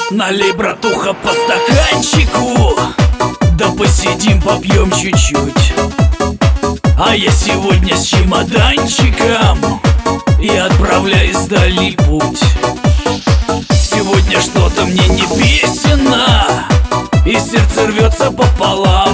Налей, братуха, по стаканчику, да посидим, попьем чуть-чуть. А я сегодня с чемоданчиком и отправляюсь в дальний путь. Сегодня что-то мне не песенно, и сердце рвется пополам.